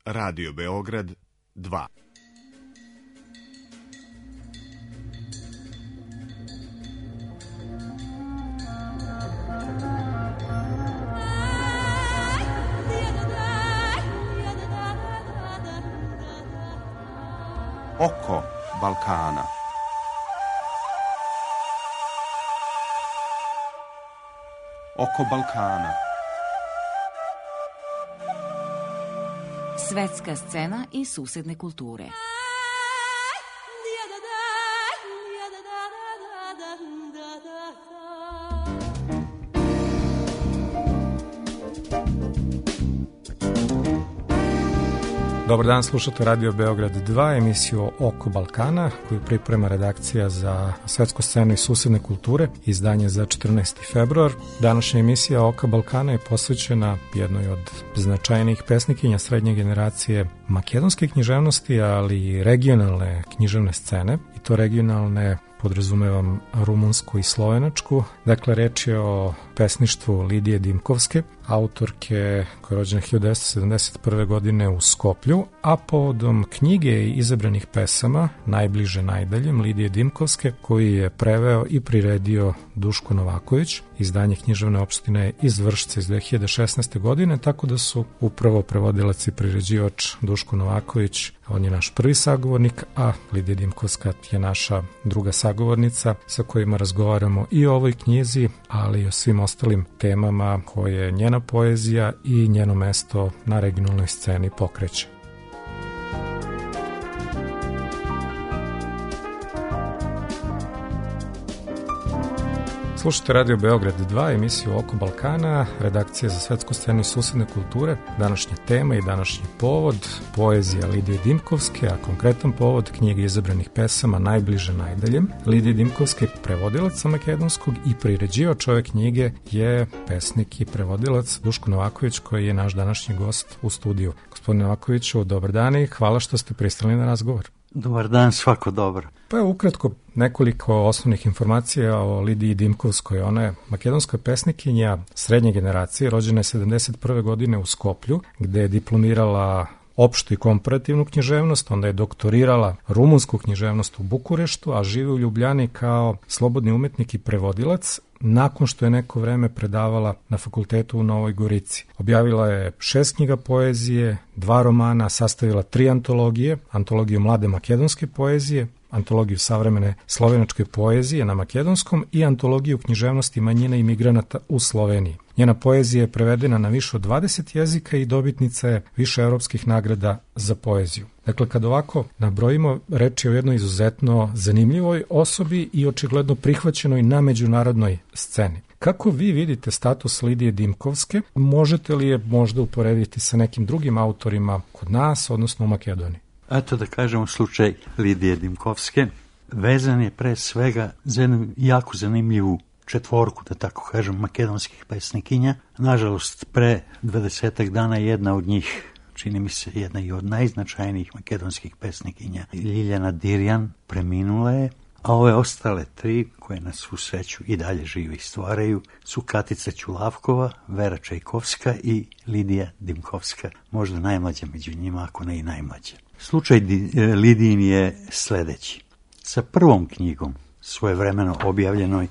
Radio Beograd 2. Oko Balkana. Oko Balkana. Svetska scena i susedne kulture. Dobar dan, slušate Radio Beograd 2, emisiju Oko Balkana, koju priprema redakcija za svetsku scenu i susedne kulture, izdanje za 14. februar. Današnja emisija Oka Balkana je posvećena jednoj od značajnijih pesnikinja srednje generacije makedonske književnosti, ali i regionalne književne scene, i to regionalne podrazumevam rumunsku i slovenačku. Dakle, reč je o pesništvu Lidije Dimkovske, autorke koja je rođena 1971. godine u Skoplju, a povodom knjige izabranih pesama Najbliže najdaljem Lidije Dimkovske, koju je preveo i priredio Duško Novaković, izdanje književne opštine iz Vršca iz 2016. godine, tako da su upravo prevodilac i priređivač Duško Novaković, on je naš prvi sagovornik, a Lidija Dimkovska je naša druga sagovornica sa kojima razgovaramo i o ovoj knjizi, ali i o svim ostalim temama koje njena poezija i njeno mesto na regionalnoj sceni pokreće. Slušajte Radio Beograd 2, emisiju Oko Balkana, redakcija za svetsku scenu i susedne kulture. Današnja tema i današnji povod, poezija Lidije Dimkovske, a konkretan povod knjige izabranih pesama Najbliže najdaljem. Lidije Dimkovske, prevodilac sa makedonskog i priređivač ove knjige je pesnik i prevodilac Duško Novaković, koji je naš današnji gost u studiju. Gospodine Novakoviću, dobar dan i hvala što ste pristali na razgovor. Dobar dan, svako dobro. Pa evo ukratko nekoliko osnovnih informacija o Lidiji Dimkovskoj. Ona je makedonska pesnikinja srednje generacije, rođena je 71. godine u Skoplju, gde je diplomirala opštu i komparativnu književnost, onda je doktorirala rumunsku književnost u Bukureštu, a živi u Ljubljani kao slobodni umetnik i prevodilac, nakon što je neko vreme predavala na fakultetu u Novoj Gorici. Objavila je 6 knjiga poezije, 2 romana, sastavila 3 antologije, antologiju mlade makedonske poezije, antologiju savremene slovenačke poezije na makedonskom i antologiju književnosti manjina i migranata u Sloveniji. Njena poezija je prevedena na više od 20 jezika i dobitnica je više evropskih nagrada za poeziju. Dakle, kad ovako nabrojimo, reč je o jednoj izuzetno zanimljivoj osobi i očigledno prihvaćenoj na međunarodnoj sceni. Kako vi vidite status Lidije Dimkovske? Možete li je možda uporediti sa nekim drugim autorima kod nas, odnosno u Makedoniji? Eto da kažemo, slučaj Lidije Dimkovske vezan je pre svega za jednu jako zanimljivu četvorku, da tako kažem, makedonskih pesnikinja. Nažalost, pre 20 dana jedna od njih, čini mi se jedna i od najznačajnijih makedonskih pesnikinja, Ljiljana Dirjan, preminula je, a ove ostale 3, koje nas svu sreću i dalje žive i stvaraju, su Katica Ćulavkova, Vera Čajkovska i Lidija Dimkovska, možda najmlađa među njima, ako ne i najmlađa. Slučaj Lidijin je sledeći. Sa prvom knjigom, svojevremeno objavljenoj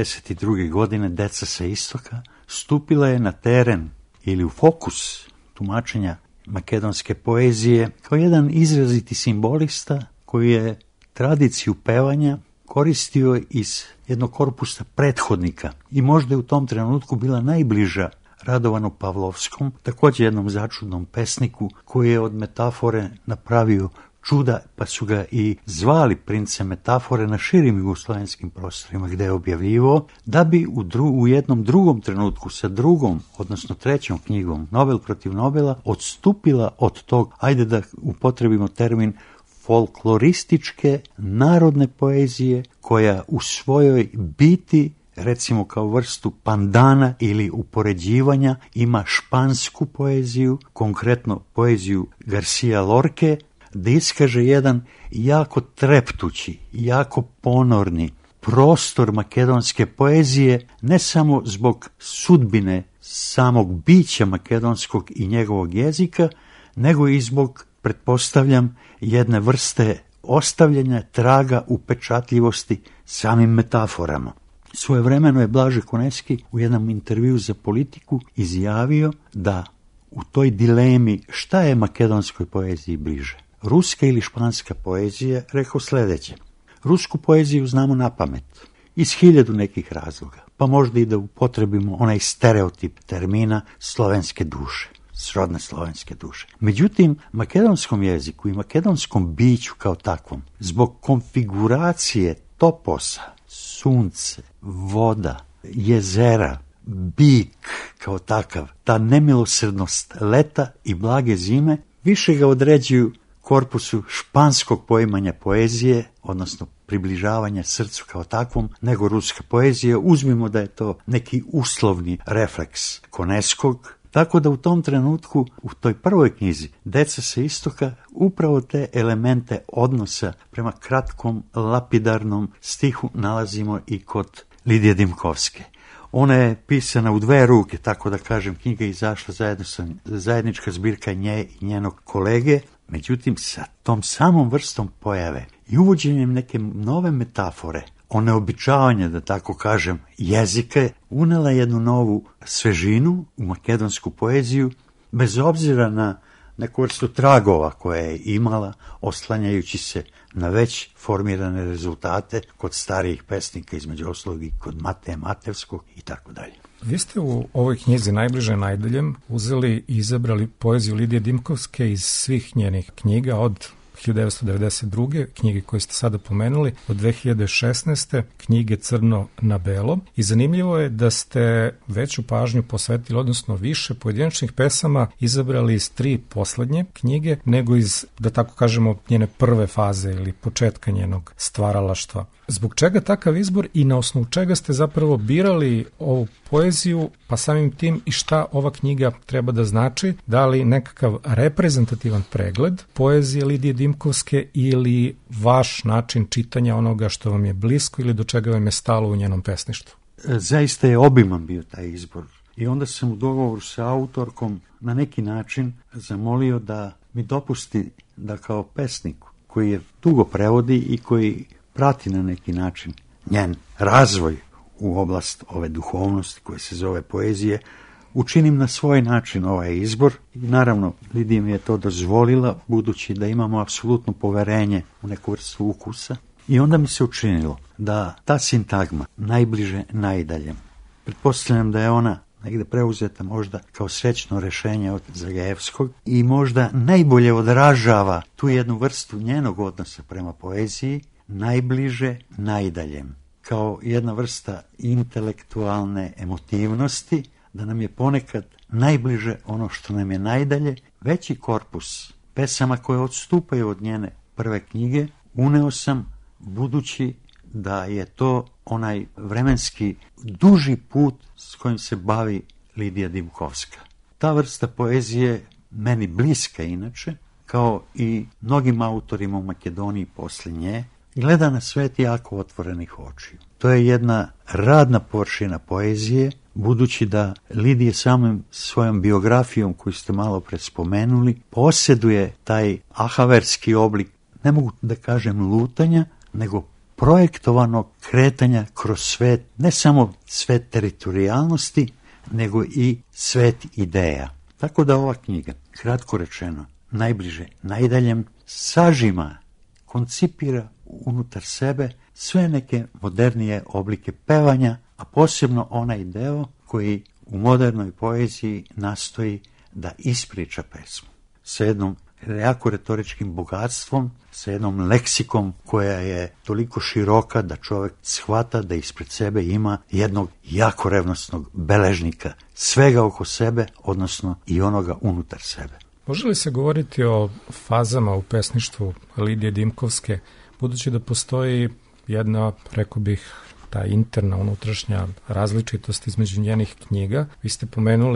92. godine, Deca sa istoka, stupila je na teren ili u fokus tumačenja makedonske poezije kao jedan izraziti simbolista koji je tradiciju pevanja koristio iz jednog korpusa prethodnika i možda je u tom trenutku bila najbliža Radovanu Pavlovskom, također jednom začudnom pesniku koji je od metafore napravio čuda, pa su ga i zvali prince metafore na širim jugoslovenskim prostorima gde je objavljivo, da bi u jednom drugom trenutku sa drugom, odnosno trećom knjigom Nobel protiv Nobela odstupila od tog, ajde da upotrebimo termin, folklorističke narodne poezije koja u svojoj biti, recimo kao vrstu pandana ili upoređivanja, ima špansku poeziju, konkretno poeziju Garcia Lorke, da iskaže jedan jako treptući, jako ponorni prostor makedonske poezije, ne samo zbog sudbine samog bića makedonskog i njegovog jezika, nego i zbog, pretpostavljam, jedne vrste ostavljanja traga upečatljivosti samim metaforama. Svojevremeno je Blaže Koneski u jednom intervju za Politiku izjavio da u toj dilemi šta je makedonskoj poeziji bliže, ruska ili španska poezija, rekao sljedeće: rusku poeziju znamo na pamet, iz 1000 nekih razloga, pa možda i da upotrebimo onaj stereotip termina slovenske duše, srodne slovenske duše. Međutim, makedonskom jeziku i makedonskom biću kao takvom, zbog konfiguracije toposa, sunce, voda, jezera, bik kao takav, ta nemilosrdnost leta i blage zime, više ga određuju korpusu španskog poimanja poezije, odnosno približavanja srcu kao takvom, nego ruska poezija. Uzmimo da je to neki uslovni refleks Koneskog, tako da u tom trenutku, u toj prvoj knjizi, Deca sa istoka, upravo te elemente odnosa prema kratkom, lapidarnom stihu nalazimo i kod Lidije Dimkovske. Ona je pisana u 2 ruke, tako da kažem, knjiga je izašla zajednička zbirka nje i njenog kolege, međutim sa tom samom vrstom pojave i uvođenjem neke nove metafore, oneobičavanje, da tako kažem, jezika, unela jednu novu svežinu u makedonsku poeziju, bez obzira na neku vrstu tragova koje je imala, oslanjajući se na već formirane rezultate kod starijih pesnika, između ostalog i kod Mateja Matevskog i tako dalje. Vi ste u ovoj knjizi Najbliže najdaljem uzeli i izabrali poeziju Lidije Dimkovske iz svih njenih knjiga od 1992. knjige koje ste sada pomenuli, od 2016. knjige Crno na belo. I zanimljivo je da ste veću pažnju posvetili, odnosno više pojedinačnih pesama izabrali iz 3 poslednje knjige, nego iz, da tako kažemo, njene prve faze ili početka njenog stvaralaštva. Zbog čega takav izbor i na osnovu čega ste zapravo birali ovu poeziju, pa samim tim i šta ova knjiga treba da znači? Da li nekakav reprezentativan pregled poezije Lidije Dimkovske ili vaš način čitanja onoga što vam je blisko ili do čega vam je stalo u njenom pesništvu? Zaista je obiman bio taj izbor. I onda sam u dogovoru sa autorkom na neki način zamolio da mi dopusti da kao pesnik koji je dugo prevodi i koji prati na neki način njen razvoj u oblast ove duhovnosti koje se zove poezije, učinim na svoj način ovaj izbor. I naravno, Lidija mi je to dozvolila, budući da imamo apsolutno poverenje u neku vrstu ukusa. I onda mi se učinilo da ta sintagma najbliže najdaljem, pretpostavljam da je ona negde preuzeta možda kao srećno rešenje od Zagajevskog i možda najbolje odražava tu jednu vrstu njenog odnosa prema poeziji, najbliže najdaljem, kao jedna vrsta intelektualne emotivnosti, da nam je ponekad najbliže ono što nam je najdalje. Veći korpus pesama koje odstupaju od njene prve knjige uneo sam, budući da je to onaj vremenski duži put s kojim se bavi Lidija Dimkovska. Ta vrsta poezije meni bliska inače, kao i mnogim autorima u Makedoniji posle nje, gleda na svet jako otvorenih očiju. To je jedna radna površina poezije, budući da Lidija samom svojom biografijom koju ste malo pre spomenuli posjeduje taj ahaverski oblik, ne mogu da kažem lutanja, nego projektovanog kretanja kroz svet, ne samo svet teritorijalnosti, nego i svet ideja. Tako da ova knjiga, kratko rečeno, najbliže najdaljem, sažima, koncipira unutar sebe sve neke modernije oblike pevanja, a posebno onaj deo koji u modernoj poeziji nastoji da ispriča pesmu sa jednom jako retoričkim bogatstvom, sa jednom leksikom koja je toliko široka da čovjek shvata da ispred sebe ima jednog jako revnosnog beležnika svega oko sebe, odnosno i onoga unutar sebe. Može li se govoriti o fazama u pesništvu Lidije Dimkovske, budući da postoji jedna, rekao bih, ta interna, unutrašnja različitost između njenih knjiga? Vi ste pomenuli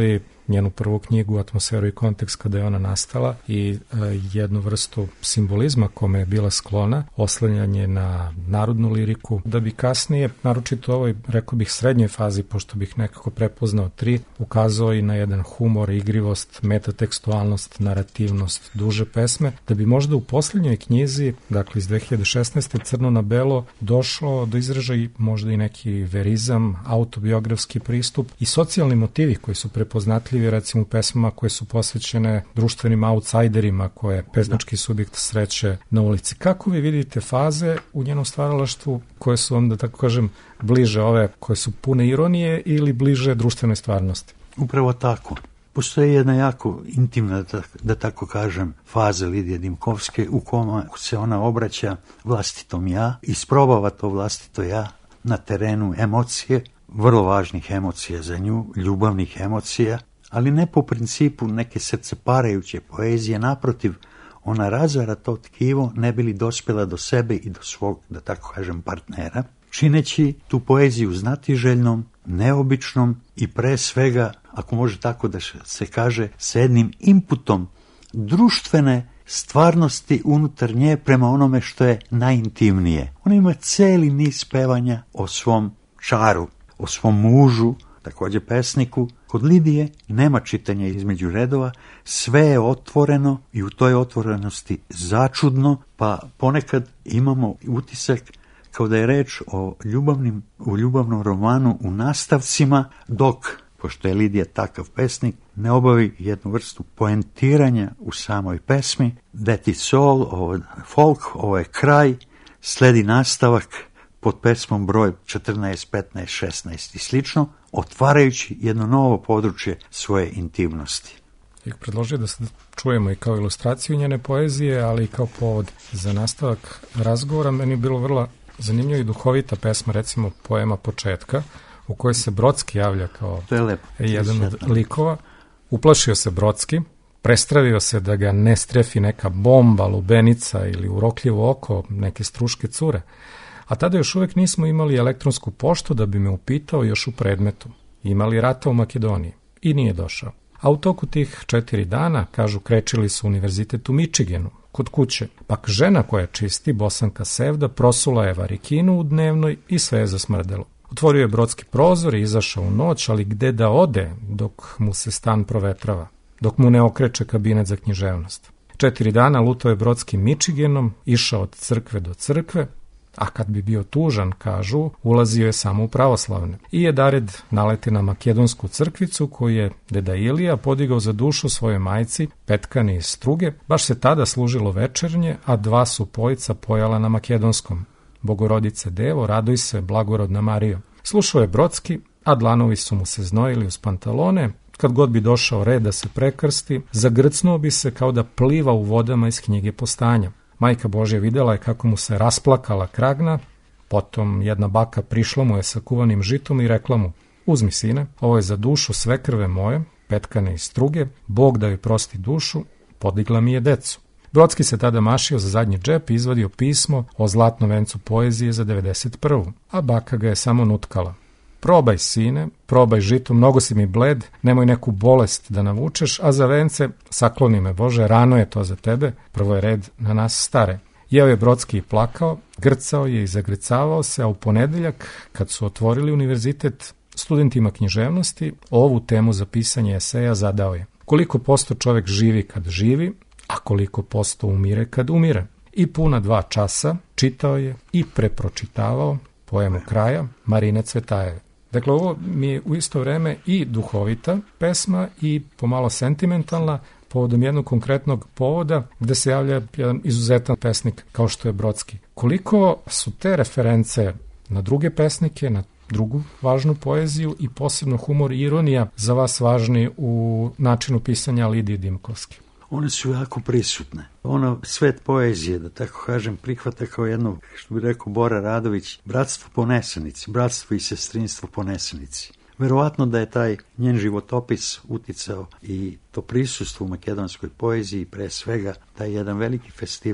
njenu prvu knjigu Atmosferu i kontekst kada je ona nastala i jednu vrstu simbolizma kome je bila sklona, oslanjanje na narodnu liriku, da bi kasnije, naročito ovoj, rekao bih, srednjoj fazi, pošto bih nekako prepoznao 3, ukazao i na jedan humor, igrivost, metatekstualnost, narativnost, duže pesme, da bi možda u poslednjoj knjizi, dakle iz 2016. Crno na belo, došlo do izražaja možda i neki verizam, autobiografski pristup i socijalni motivi koji su prepoznatljivi recimo u pesmama koje su posvećene društvenim outsiderima koje pesnički subjekt sreće na ulici. Kako vi vidite faze u njenom stvaralaštvu koje su vam, da tako kažem, bliže ove koje su pune ironije ili bliže društvenoj stvarnosti? Upravo tako. Postoji jedna jako intimna, da tako kažem, faza Lidije Dimkovske u kojoj se ona obraća vlastitom ja, isprobava to vlastito ja na terenu emocije, vrlo važnih emocija za nju, ljubavnih emocija, ali ne po principu neke srceparajuće poezije, naprotiv, ona razara to tkivo ne bi li dospjela do sebe i do svog, da tako kažem, partnera, čineći tu poeziju znatiželjnom, neobičnom i pre svega, ako može tako da se kaže, sa jednim inputom društvene stvarnosti unutar nje prema onome što je najintimnije. Ona ima celi niz pevanja o svom čaru, o svom mužu, također pesniku. Kod Lidije nema čitanja između redova, sve je otvoreno i u toj otvorenosti začudno, pa ponekad imamo utisak kao da je reč o ljubavnom romanu u nastavcima, dok, pošto je Lidija takav pesnik, ne obavi jednu vrstu poentiranja u samoj pesmi. That is all, ovo folk, ovo je kraj, sledi nastavak pod pesmom broj 14, 15, 16 i slično, otvarajući jedno novo područje svoje intimnosti. Ja predložio da se čujemo i kao ilustraciju njene poezije, ali i kao povod za nastavak razgovora. Meni je bilo vrlo zanimljiva i duhovita pesma, recimo poema Početka, u kojoj se Brodski javlja kao jedan od likova. Uplašio se Brodski, prestravio se da ga ne strefi neka bomba, lubenica ili urokljivo oko neke struške cure. A tada još uvek nismo imali elektronsku poštu da bi me upitao još u predmetu. Imali rata u Makedoniji i nije došao. A u toku tih 4 dana, kažu, krečili su univerzitet u Mičigenu, kod kuće. Pak žena koja čisti, Bosanka Sevda, prosula je varikinu u dnevnoj i sve je zasmrdelo. Otvorio je Brodski prozor i izašao u noć, ali gde da ode dok mu se stan provetrava, dok mu ne okreće kabinet za književnost. 4 dana lutao je Brodski Mičigenom, išao od crkve do crkve, a kad bi bio tužan, kažu, ulazio je samo u pravoslavne. I jedared naleti na makedonsku crkvicu koju je deda Ilija podigao za dušu svojoj majci, Petkani iz Struge. Baš se tada služilo večernje, a 2 su pojica pojala na makedonskom. Bogorodice Devo, raduj se, blagorodna Marijo. Slušao je Brodski, a dlanovi su mu se znojili uz pantalone. Kad god bi došao red da se prekrsti, zagrcnuo bi se kao da pliva u vodama iz knjige Postanja. Majka Božja videla je kako mu se rasplakala kragna, potom jedna baka prišla mu je sa kuvanim žitom i rekla mu: uzmi sine, ovo je za dušu svekrve moje, Petkane iz Struge, Bog da joj prosti dušu, podigla mi je decu. Brodski se tada mašio za zadnji džep i izvadio pismo o zlatnom vencu poezije za 91. A baka ga je samo nutkala. Probaj, sine, probaj žito, mnogo si mi bled, nemoj neku bolest da navučeš, a za vence sakloni me Bože, rano je to za tebe, prvo je red na nas stare. Jeo je Brodski i plakao, grcao je i zagrcavao se, a u ponedeljak, kad su otvorili univerzitet studentima književnosti, ovu temu za pisanje eseja zadao je: koliko posto čovek živi kad živi, a koliko posto umire kad umire. I puna 2 časa čitao je i prepročitavao poemu Kraja Marine Cvetajeve. Dakle, ovo mi je u isto vreme i duhovita pesma i pomalo sentimentalna, povodom jednog konkretnog povoda gde se javlja jedan izuzetan pesnik kao što je Brodski. Koliko su te reference na druge pesnike, na drugu važnu poeziju i posebno humor i ironija za vas važni u načinu pisanja Lidije Dimkovske? One su jako prisutne. Ono svet poezije, da tako kažem, prihvata kao jedno, što bi rekao Bora Radović, bratstvo po nesanici, bratstvo i sestrinstvo po nesanici. Verovatno da je taj njen životopis uticao i to prisustvo u makedonskoj poeziji, pre svega taj jedan veliki festival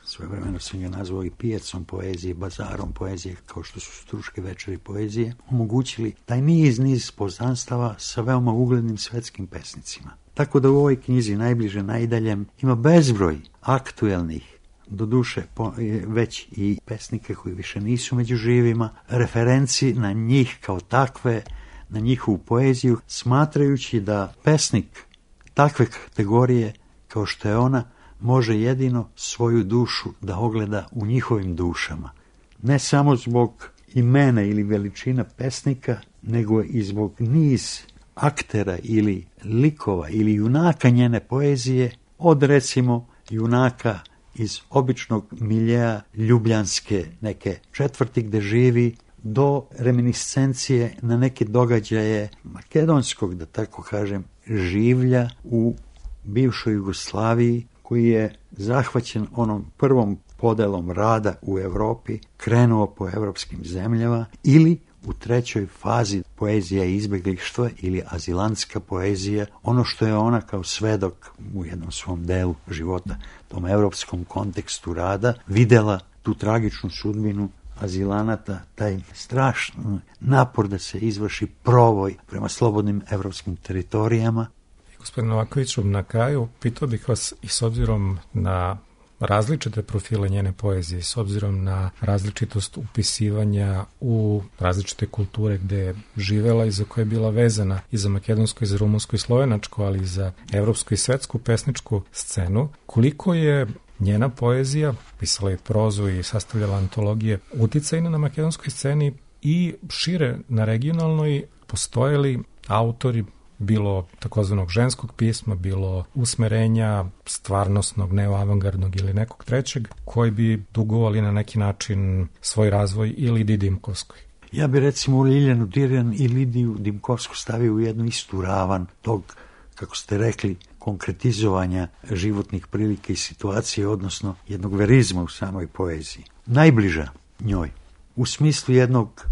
svojevremeno sam ga nazvao i pijacom poezije, bazarom poezije, kao što su Struške večeri poezije, omogućili taj niz poznanstava sa veoma uglednim svetskim pesnicima. Tako da u ovoj knjizi Najbliže najdaljem ima bezbroj aktuelnih, doduše već i pesnika koji više nisu među živima, referenci na njih kao takve, na njihovu poeziju, smatrajući da pesnik takve kategorije kao što je ona može jedino svoju dušu da ogleda u njihovim dušama. Ne samo zbog imena ili veličina pesnika, nego i zbog niz aktera ili likova ili junaka njene poezije, od recimo junaka iz običnog miljeja ljubljanske neke četvrti gde živi, do reminiscencije na neke događaje makedonskog, da tako kažem, življa u bivšoj Jugoslaviji, koji je zahvaćen onom prvom podelom rada u Evropi, krenuo po evropskim zemljama, ili u trećoj fazi poezija izbeglištva ili azilantska poezija, ono što je ona kao svedok u jednom svom delu života, tom evropskom kontekstu rada, videla tu tragičnu sudbinu azilanata, taj strašni napor da se izvrši provoj prema slobodnim evropskim teritorijama. Gospodin Novakoviću, na kraju pitao bih vas i s obzirom na različite profile njene poezije, s obzirom na različitost upisivanja u različite kulture gde je živela i za koje je bila vezana i za makedonsku, i za rumunsku i slovenačku, ali i za evropsku i svetsku pesničku scenu, koliko je njena poezija, pisala je prozu i sastavljala antologije, uticajna na makedonskoj sceni i šire na regionalnoj, postoje li autori bilo takozvanog ženskog pisma, bilo usmerenja stvarnostnog, neoavangardnog ili nekog trećeg, koji bi dugovali na neki način svoj razvoj i Lidiji Dimkovskoj? Ja bi recimo Ljiljanu Dirjan i Lidiju Dimkovsku stavio u jednu istu ravan tog, kako ste rekli, konkretizovanja životnih prilika i situacije, odnosno jednog verizma u samoj poeziji. Najbliža njoj, u smislu jednog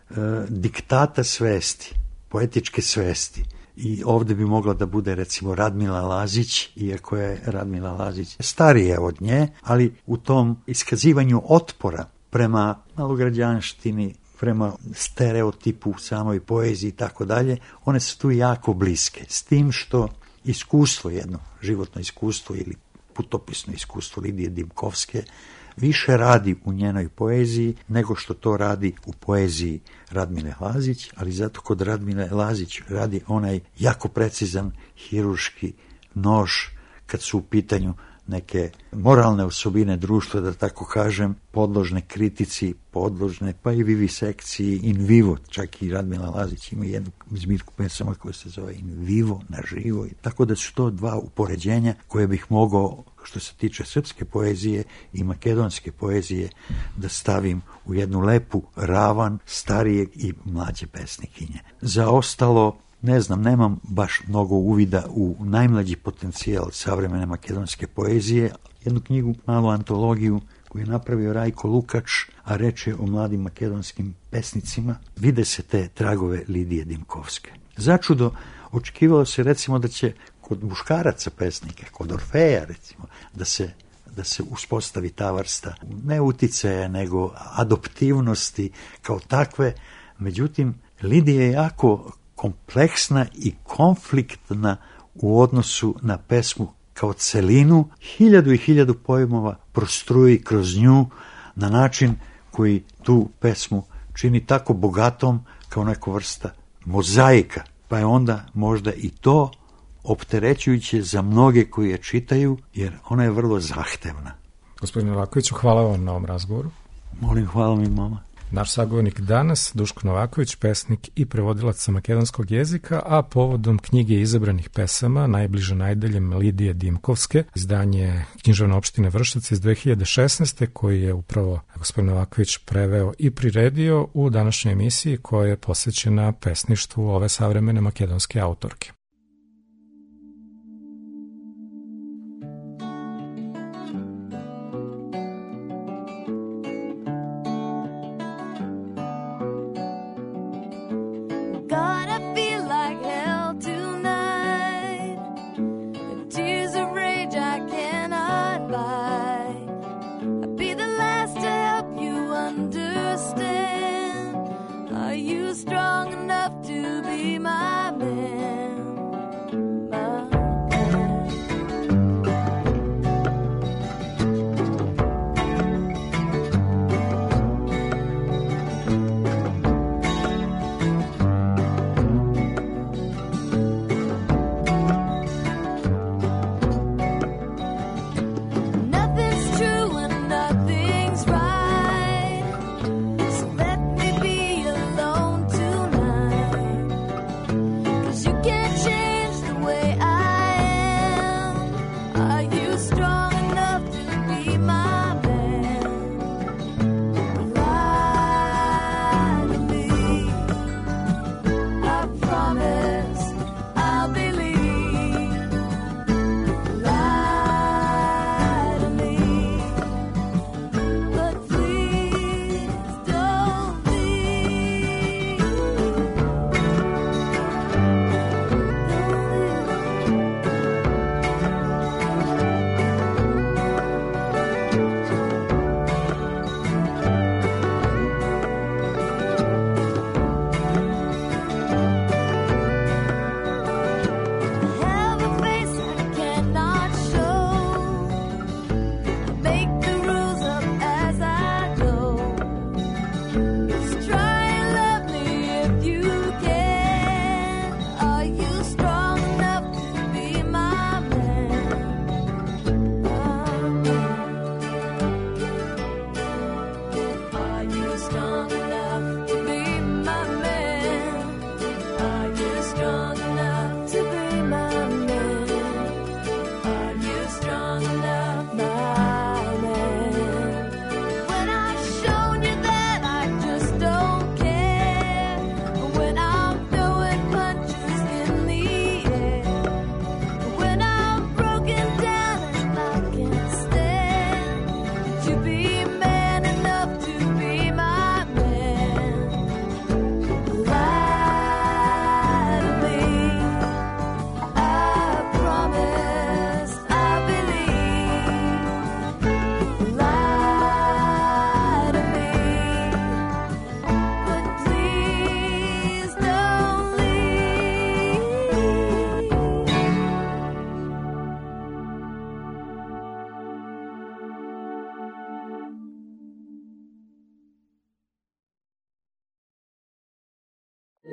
diktata svesti, poetičke svesti. I ovde bi mogla da bude recimo Radmila Lazić, iako je Radmila Lazić starija od nje, ali u tom iskazivanju otpora prema malograđanštini, prema stereotipu u samoj poeziji i tako dalje, one su tu jako bliske. S tim što iskustvo, jedno životno iskustvo ili putopisno iskustvo Lidije Dimkovske više radi u njenoj poeziji nego što to radi u poeziji Radmile Lazić, ali zato kod Radmile Lazić radi onaj jako precizan hirurški nož kad su u pitanju neke moralne osobine društva, da tako kažem, podložne kritici, podložne pa i vivisekciji in vivo. Čak i Radmila Lazić ima jednu zbirku pesama koja se zove in vivo, na živo. Tako da su to dva upoređenja koje bih mogao, što se tiče srpske poezije i makedonske poezije, da stavim u jednu lepu ravan starijeg i mlađe pesnikinje. Za ostalo, ne znam, nemam baš mnogo uvida u najmlađi potencijal savremene makedonske poezije. Jednu knjigu, malu antologiju koju je napravio Rajko Lukač, a reč je o mladim makedonskim pesnicima, vide se te tragove Lidije Dimkovske. Začudo, očekivalo se recimo da će kod muškaraca pesnika, kod Orfeja recimo, da se uspostavi ta vrsta ne uticaja, nego adoptivnosti kao takve. Međutim, Lidija je jako kompleksna i konfliktna u odnosu na pesmu kao celinu. 1000 i 1000 pojmova prostruji kroz nju na način koji tu pesmu čini tako bogatom kao neka vrsta mozaika. Pa je onda možda i to opterećujuće za mnoge koji je čitaju, jer ona je vrlo zahtevna. Gospodine Novakoviću, hvala vam na ovom razgovoru. Molim, hvala mi, mama. Naš sagovornik danas, Duško Novaković, pesnik i prevodilac sa makedonskog jezika, a povodom knjige izabranih pesama Najbliže najdaljem Lidije Dimkovske, izdanje Književne opštine Vršac iz 2016. koji je upravo gospodin Novaković preveo i priredio u današnjoj emisiji koja je posvećena pesništvu ove savremene makedonske autorke.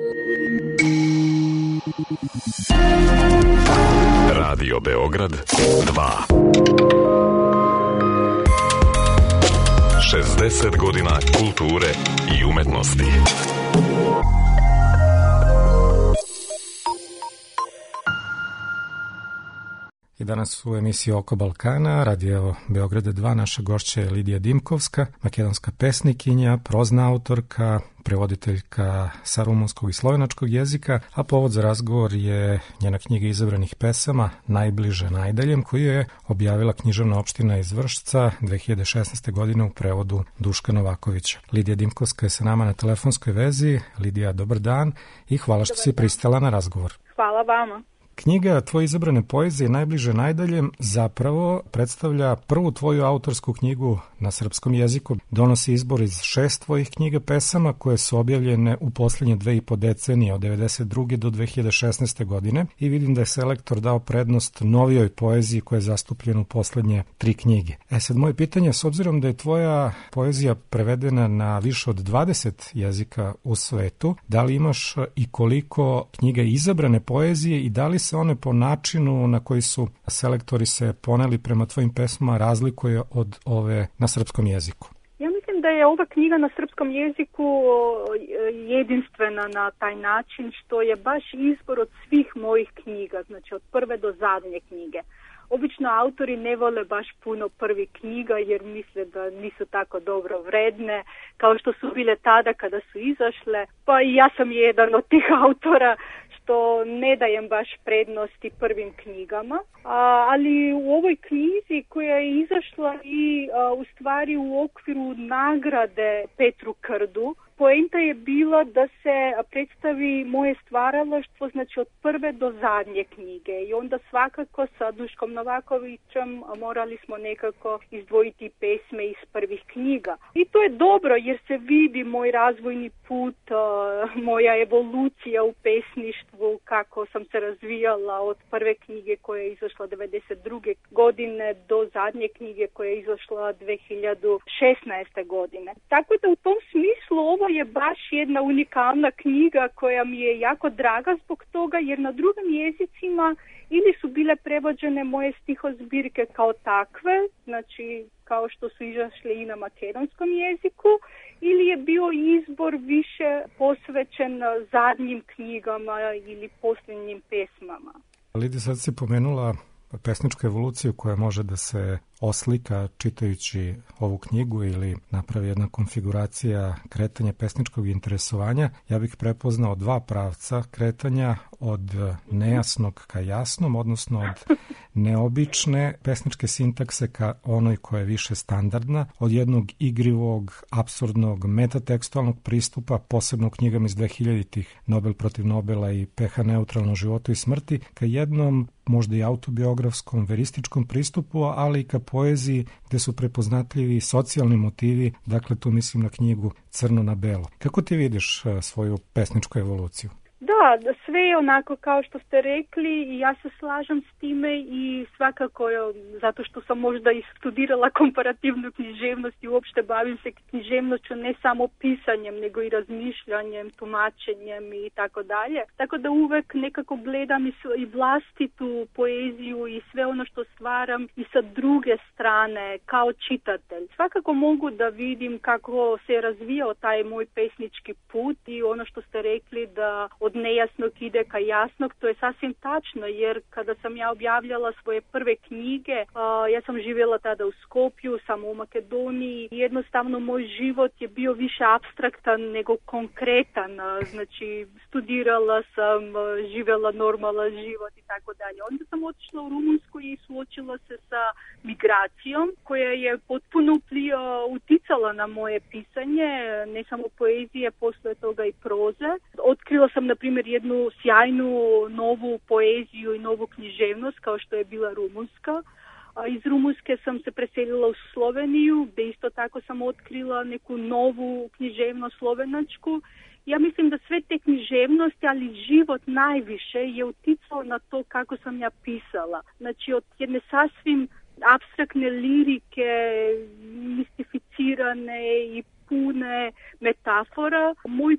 Radio Beograd 2. 60 godina kulture i umetnosti. I danas u emisiji Oko Balkana, Radio Beograda 2, naša gošća je Lidija Dimkovska, makedonska pesnikinja, prozna autorka, prevoditeljka sa rumunskog i slovenačkog jezika, a povod za razgovor je njena knjiga izabranih pesama Najbliže najdaljem, koju je objavila književna opština iz Vršca 2016. godine u prevodu Duška Novakovića. Lidija Dimkovska je sa nama na telefonskoj vezi. Lidija, dobar dan i hvala što si pristala na razgovor. Hvala vama. Knjiga Tvoje izabrane poezije Najbliže najdaljem zapravo predstavlja prvu tvoju autorsku knjigu na srpskom jeziku. Donosi izbor iz 6 tvojih knjiga pesama koje su objavljene u posljednje 2,5 decenije od 1992. do 2016. godine i vidim da je selektor dao prednost novijoj poeziji koja je zastupljena u posljednje 3 knjige. Sad moje pitanje, s obzirom da je tvoja poezija prevedena na više od 20 jezika u svetu, da li imaš i koliko knjiga izabrane poezije i da li se one po načinu na koji su selektori se poneli prema tvojim pesmama razlikuje od ove na srpskom jeziku? Ja mislim da je ova knjiga na srpskom jeziku jedinstvena na taj način što je baš izbor od svih mojih knjiga, znači od prve do zadnje knjige. Obično autori ne vole baš puno prvih knjiga jer misle da nisu tako dobro vredne kao što su bile tada kada su izašle. Pa i ja sam jedan od tih autora što ne dajem baš prednosti prvim knjigama. Ali u ovoj knjizi koja je izašla i u stvari u okviru nagrade Petru Krdu, poenta je bila da se predstavi moje stvaralaštvo, znači od prve do zadnje knjige. I onda svakako sa Duškom Novakovićem morali smo nekako izdvojiti pesme iz prvih knjiga. I to je dobro jer se vidi moj razvojni put, moja evolucija u pesništvu, kako sam se razvijala od prve knjige koja je izašla 1992. godine do zadnje knjige koja je izašla 2016. godine. Tako da u tom smislu ovo je baš jedna unikalna knjiga koja mi je jako draga zbog toga jer na drugim jezicima ili su bile prevođene moje stihozbirke kao takve, znači kao što su izašle i na makedonskom jeziku, ili je bio izbor više posvećen zadnjim knjigama ili posljednjim pesmama. Lidija, sad si pomenula pesničku evoluciju koja može da se oslika čitajući ovu knjigu ili napravi jedna konfiguracija kretanja pesničkog interesovanja. Ja bih prepoznao 2 pravca kretanja od nejasnog ka jasnom, odnosno od neobične pesničke sintakse ka onoj koja je više standardna, od jednog igrivog, apsurdnog, metatekstualnog pristupa, posebno u knjigama iz 2000-ih, Nobel protiv Nobela i pH neutralno životu i smrti, ka jednom možda i autobiografskom, verističkom pristupu, ali i ka poeziji gde su prepoznatljivi socijalni motivi, dakle tu mislim na knjigu Crno na belo. Kako ti vidiš svoju pesničku evoluciju? Da, sve je onako kao što ste rekli i ja se slažem s time i svakako zato što sam možda i studirala komparativnu književnost i uopšte bavim se književnošću ne samo pisanjem nego i razmišljanjem, tumačenjem i tako dalje. Tako da uvek nekako gledam i vlastitu poeziju i sve ono što stvaram i sa druge strane kao čitatelj. Svakako mogu da vidim kako se razvijao taj moj pesnički put i ono što ste rekli da od nejasnog ide ka jasnog, to je sasvim tačno, jer kada sam ja objavljala svoje prve knjige, ja sam živjela tada u Skopju, samo u Makedoniji, jednostavno moj život je bio više apstraktan nego konkretan, znači studirala sam, živjela normalan život i tako dalje. Onda sam otišla u Rumunsku i suočila se sa migracijom koja je potpuno uticala na moje pisanje, ne samo poezije, poslije toga i proze. Otkrila sam, na primjer, jednu sjajnu novu poeziju i novu književnost kao što je bila rumunska. Iz Rumunjske sam se preselila u Sloveniju, gdje isto tako sam otkrila neku novu književnost slovenačku. Ja mislim da sve te književnosti, ali život najviše je uticao na to kako sam ja pisala. Znači od jedne sasvim apstraktne lirike, mistificirane i pune metafora. Moj put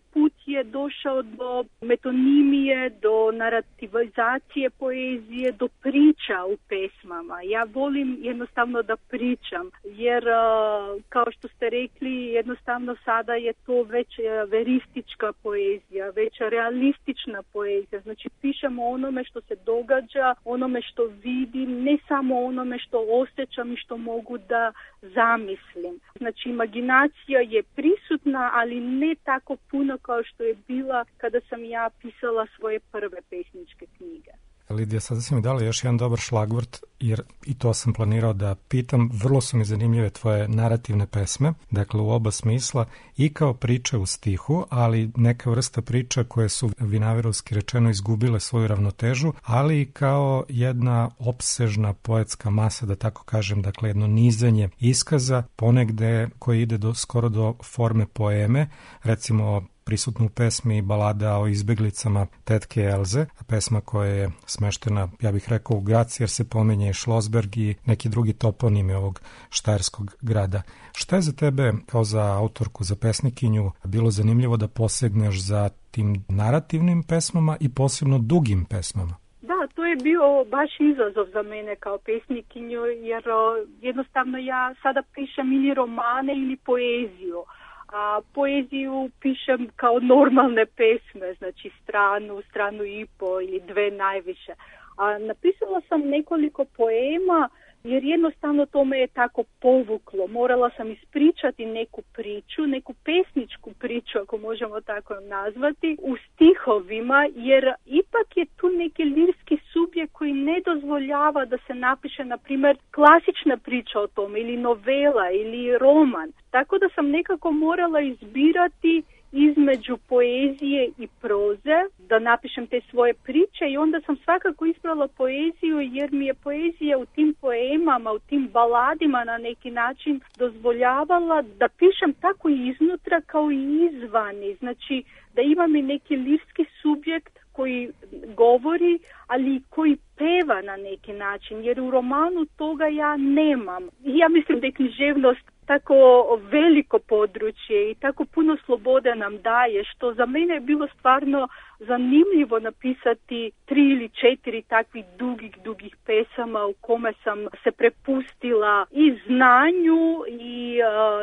je došao do metonimije, do narativizacije poezije, do priča u pesmama. Ja volim jednostavno da pričam, jer kao što ste rekli, jednostavno sada je to već veristička poezija, već realistična poezija. Znači pišemo onome što se događa, onome što vidim, ne samo onome što osjećam i što mogu da zamislim. Znači imaginacija je prisutna, ali ne tako puno kao što je bila kada sam ja pisala svoje prve pesničke knjige. Lidija, sada si mi dala još jedan dobar šlagvort, jer i to sam planirao da pitam. Vrlo su mi zanimljive tvoje narativne pesme, dakle u oba smisla, i kao priče u stihu, ali neka vrsta priča koje su vinaverovski rečeno izgubile svoju ravnotežu, ali i kao jedna opsežna poetska masa, da tako kažem, dakle jedno nizanje iskaza, ponegde koji ide skoro do forme poeme, recimo prisutnu u pesmi balada o izbeglicama tetke Elze, pesma koja je smeštena, ja bih rekao, u Graci, jer se pominje Šlosberg i neki drugi toponimi ovog štajerskog grada. Šta je za tebe, kao za autorku, za pesnikinju, bilo zanimljivo da posegneš za tim narativnim pesmama i posebno dugim pesmama? Da, to je bio baš izazov za mene kao pesnikinju, jer jednostavno ja sada pišem ili romane ili poeziju. A poeziju pišem kao normalne pesme, znači stranu i po ili dve najviše. A napisala sam nekoliko poema jer jednostavno to me je tako povuklo. Morala sam ispričati neku priču, neku pesničku priču, ako možemo tako nazvati, u stihovima, jer ipak je tu neki lirski subjekt koji ne dozvoljava da se napiše, na primjer, klasična priča o tome, ili novela, ili roman. Tako da sam nekako morala izbirati između poezije i proze, da napišem te svoje priče, i onda sam svakako izbrala poeziju jer mi je poezija u tim poemama, u tim baladima na neki način dozvoljavala da pišem tako i iznutra kao i izvani. Znači da imam i neki lirski subjekt koji govori, ali koji peva na neki način, jer u romanu toga ja nemam. I ja mislim da je književnost tako veliko područje i tako puno slobode nam daje, što za mene je bilo stvarno zanimljivo napisati 3 ili 4 takvih dugih pesama u kome sam se prepustila i znanju i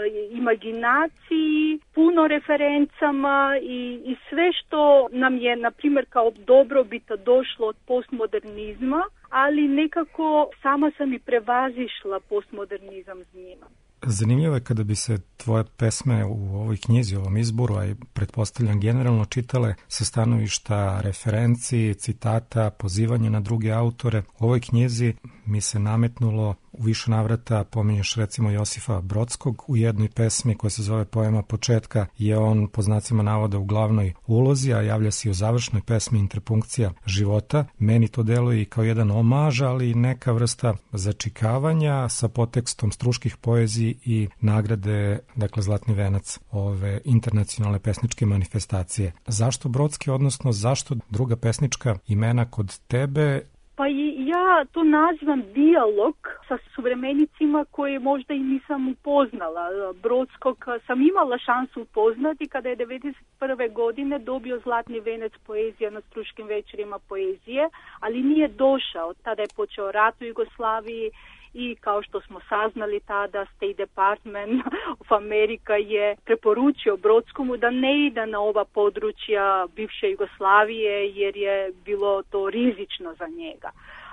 imaginaciji, puno referencama i sve što nam je, na primjer, kao dobrobita došlo od postmodernizma, ali nekako sama sam i prevazišla postmodernizam s njima. Zanimljivo je kada bi se tvoje pesme u ovoj knjizi, u ovom izboru, a i pretpostavljam generalno, čitale sa stanovišta referenci, citata, pozivanja na druge autore. U ovoj knjizi mi se nametnulo u više navrata, pominješ recimo Josifa Brodskog u jednoj pesmi koja se zove Poema početka, je on po znacima navoda u glavnoj ulozi, a javlja se i u završnoj pesmi Interpunkcija života. Meni to deluje i kao jedan omaž, ali i neka vrsta začikavanja sa potekstom struških poeziji i nagrade, dakle Zlatni venac ove internacionalne pesničke manifestacije. Zašto Brodski, odnosno zašto druga pesnička imena kod tebe? Pa ja to nazivam dijalog sa suvremenicima koje možda i nisam upoznala. Brodskog sam imala šansu upoznati kada je 1991. godine dobio Zlatni venac poezija na Struškim večerima poezije, ali nije došao. Tada je počeo rat u Jugoslaviji i kao što smo saznali tada, State Department of America je preporučio Brodskomu da ne ide na ova područja bivše Jugoslavije jer je bilo to rizično za njega.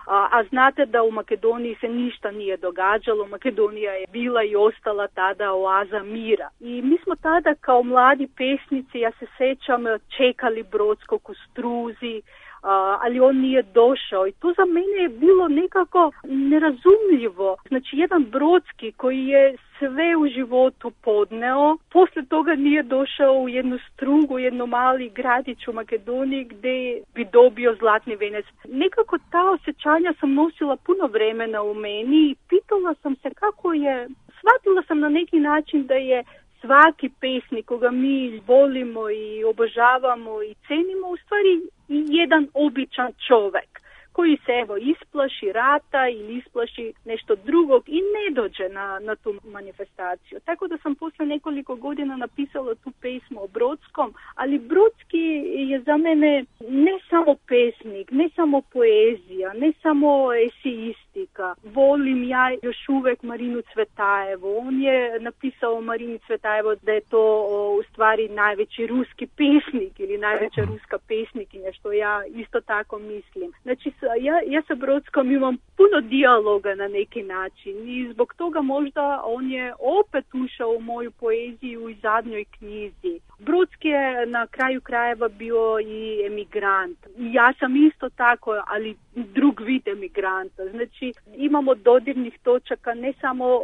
A znate da u Makedoniji se ništa nije događalo, Makedonija je bila i ostala tada oaza mira. I mi smo tada kao mladi pesnici, ja se sećam, čekali Brodskog u Struzi, ali on nije došao i to za mene je bilo nekako nerazumljivo. Znači jedan Brodski koji je sve u životu podneo, poslije toga nije došao u jednu Strugu, jedno mali gradić u Makedoniji gdje bi dobio Zlatni venac. Nekako ta osjećanja sam nosila puno vremena u meni i pitala sam se kako je, shvatila sam na neki način da je svaki pesnik koga mi volimo i obožavamo i cenimo u stvari jedan običan čovjek koji se evo isplaši rata ili isplaši nešto drugog i ne dođe na tu manifestaciju. Tako da sam posle nekoliko godina napisala tu pesmu o Brodskom, ali Brodski je za mene ne samo pesnik, ne samo poezija, ne samo esejistika. Volim ja još uvek Marinu Cvetajevu. On je napisao Marini Cvetajevo da je to u stvari najveći ruski pesnik ili najveća ruska pesnikinja, što ja isto tako mislim. Znači, ja sa Brodskom imam puno dijaloga na neki način i zbog toga možda on je opet ušao u moju poeziju u zadnjoj knjizi. Brodski je na kraju krajeva bio i emigrant. Ja sam isto tako, ali drug vid emigranta. Znači, imamo dodirnih točaka ne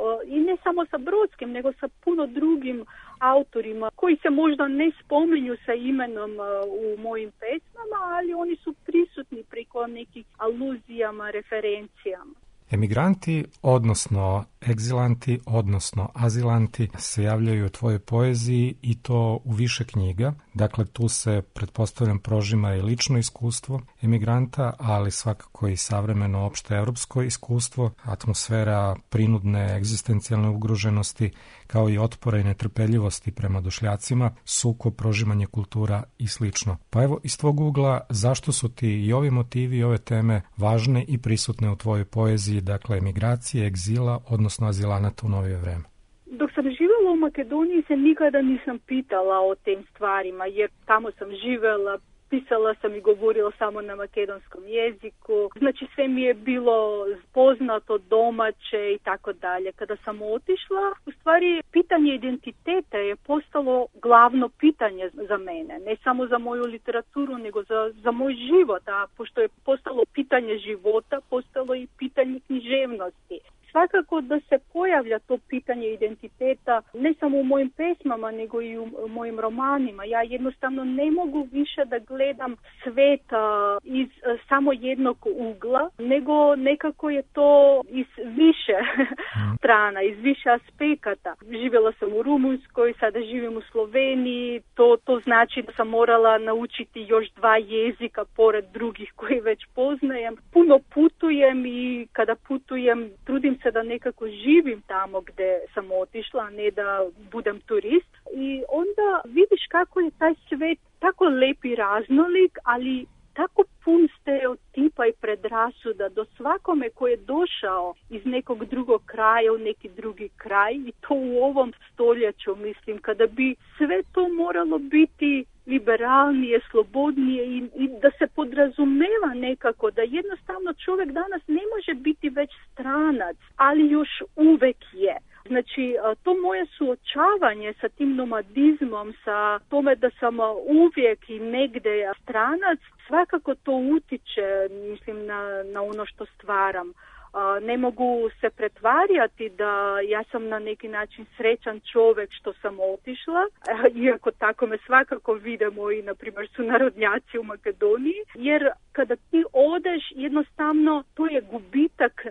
samo sa Brodskim, nego sa puno drugim autorima koji se možda ne spominju sa imenom u mojim pesmama, ali oni su prisutni preko nekih aluzijama, referencijama. Emigranti, odnosno egzilanti, odnosno azilanti se javljaju u tvojoj poeziji i to u više knjiga. Dakle, tu se, pretpostavljam, prožima i lično iskustvo emigranta, ali svakako i savremeno opšte evropsko iskustvo, atmosfera prinudne egzistencijalne ugroženosti, kao i otpora i netrpeljivosti prema došljacima, sukob, prožimanje kultura i slično. Pa evo, iz tvog ugla, zašto su ti i ovi motivi i ove teme važne i prisutne u tvojoj poeziji, dakle, emigracije, egzila, odnosno azilanata u novije vreme? Dok sam živjela u Makedoniji se nikada nisam pitala o tim stvarima, jer tamo sam živjela, pisala sam i govorila samo na makedonskom jeziku. Znači sve mi je bilo poznato, domaće i tako dalje. Kada sam otišla, u stvari pitanje identiteta je postalo glavno pitanje za mene. Ne samo za moju literaturu, nego za moj život. A pošto je postalo pitanje života, postalo i pitanje književnosti. Svakako da se pojavlja to pitanje identiteta ne samo u mojim pesmama, nego i u mojim romanima. Ja jednostavno ne mogu više da gledam svet iz samo jednog ugla, nego nekako je to iz više strana, iz više aspekata. Živjela sam u Rumunjskoj, sada živim u Sloveniji, to znači da sam morala naučiti još 2 jezika pored drugih koje već poznajem. Puno putujem i kada putujem trudim se da nekako živim tamo gdje sam otišla, a ne da budem turist. I onda vidiš kako je taj svet tako lep i raznolik, ali tako pun stereotipa i predrasuda do svakome ko je došao iz nekog drugog kraja u neki drugi kraj, i to u ovom stoljeću, mislim, kada bi sve to moralo biti liberalnije, slobodnije i da se podrazumeva nekako da jednostavno čovjek danas ne može biti već stranac, ali još uvek je. Znači, to moje suočavanje sa tim nomadizmom, sa tome da sam uvijek i negdje stranac, svakako to utiče, mislim, na ono što stvaram. Ne mogu se pretvarjati da ja sam na neki način srećan čovjek što sam otišla, iako tako me svakako vide moji, na primjer, sunarodnjaci u Makedoniji, jer kada ti odeš, jednostavno to je gubitak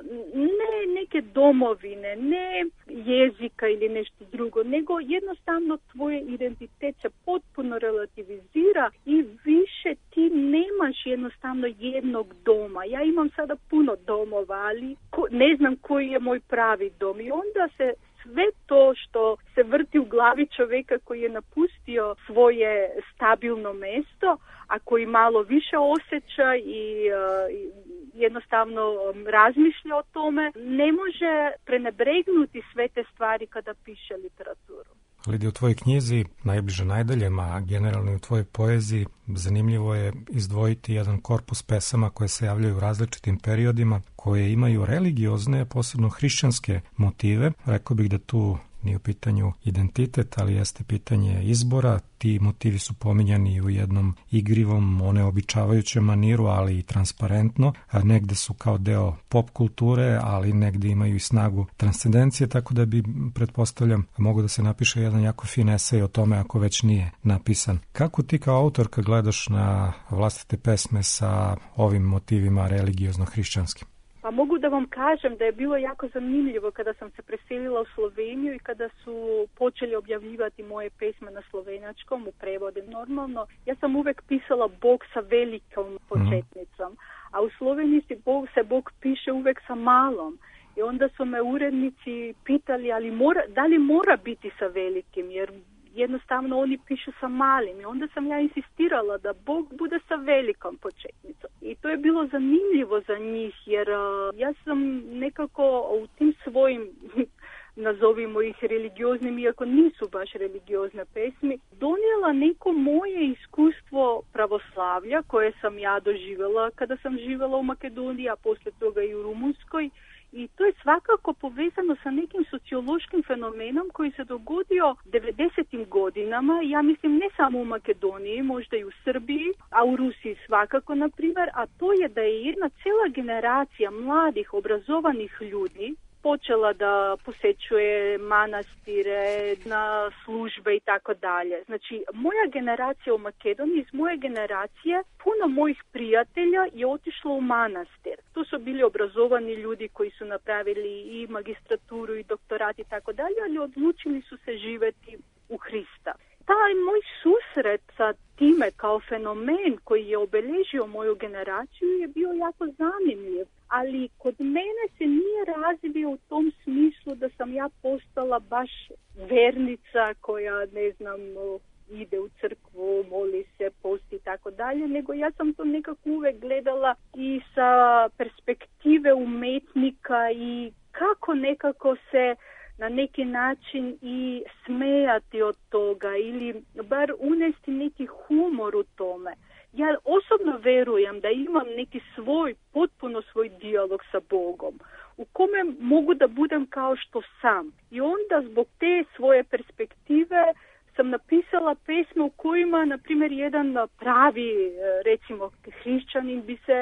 ne neke domovine, ne jezika ili nešto drugo, nego jednostavno tvoj identitet se potpuno relativizira i više ti nemaš jednostavno jednog doma. Ja imam sada puno domova, ali ne znam koji je moj pravi dom, i onda se sve to što se vrti u glavi čovjeka koji je napustio svoje stabilno mjesto, a koji malo više osjeća i jednostavno razmišlja o tome, ne može prenebregnuti sve te stvari kada piše literaturu. Lidija, u tvojoj knjizi Najbliže najdaljema, a generalno u tvojoj poeziji, zanimljivo je izdvojiti jedan korpus pesama koje se javljaju u različitim periodima, koje imaju religiozne, posebno hrišćanske motive. Rekao bih da tu nije u pitanju identitet, ali jeste pitanje izbora. Ti motivi su pominjani u jednom igrivom, oneobičavajućem maniru, ali i transparentno. A negde su kao deo pop kulture, ali negde imaju i snagu transcendencije, tako da bi, pretpostavljam, mogu da se napiše jedan jako fin esej o tome ako već nije napisan. Kako ti kao autorka gledaš na vlastite pesme sa ovim motivima religiozno-hrišćanskim? Pa mogu da vam kažem da je bilo jako zanimljivo kada sam se preselila u Sloveniju i kada su počeli objavljivati moje pesme na slovenačkom u prevode normalno. Ja sam uvek pisala Bog sa velikom početnicom, a u Sloveniji se Bog piše uvijek sa malom. I onda su me urednici pitali, da li mora biti sa velikim, jer jednostavno oni pišu sa malim. I onda sam ja insistirala da Bog bude sa velikom početnicom. I to je bilo zanimljivo za njih, jer ja sam nekako u tim svojim nazovimo ih religioznim, iako nisu baš religiozne pesmi, donijela neko moje iskustvo pravoslavlja koje sam ja doživjela kada sam živjela u Makedoniji, a poslije toga i u Rumunskoj. I to je svakako povezano sa nekim sociološkim fenomenom koji se dogodio 90. godinama, ja mislim ne samo u Makedoniji, možda i u Srbiji, a u Rusiji svakako, na primjer, a to je da je jedna cijela generacija mladih, obrazovanih ljudi počela da posjećuje manastire, na službe i tako dalje. Znači, moja generacija u Makedoniji, iz moje generacije, puno mojih prijatelja je otišlo u manastir. To su bili obrazovani ljudi koji su napravili i magistraturu i doktorat i tako dalje, ali odlučili su se živjeti u Hrista. Taj moj susret sa time kao fenomen koji je obilježio moju generaciju je bio jako zanimljiv. Ali kod mene se nije razvio u tom smislu da sam ja postala baš vernica koja, ne znam, ide u crkvu, moli se, posti i tako dalje, nego ja sam to nekako uvijek gledala i sa perspektive umetnika i kako nekako se na neki način i smejati od toga ili bar unesti neki humor u tome. Ja osobno verujem da imam neki potpuno svoj dijalog sa Bogom, u kome mogu da budem kao što sam. I onda zbog te svoje perspektive sam napisala pesme u kojima, na primjer, jedan pravi, recimo, hrišćanin bi se